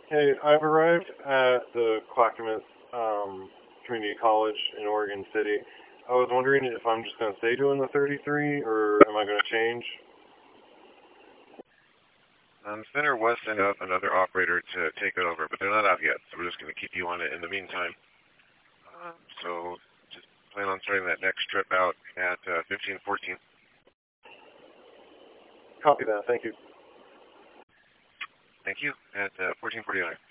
Hey, I've arrived at the Clackamas Community College in Oregon City. I was wondering if I'm just going to stay doing the 33, or am I going to change? Center was sending up another operator to take it over, but they're not out yet, so we're just going to keep you on it in the meantime. So just plan on starting that next trip out at 1514. Copy that. Thank you. Thank you. At 1449.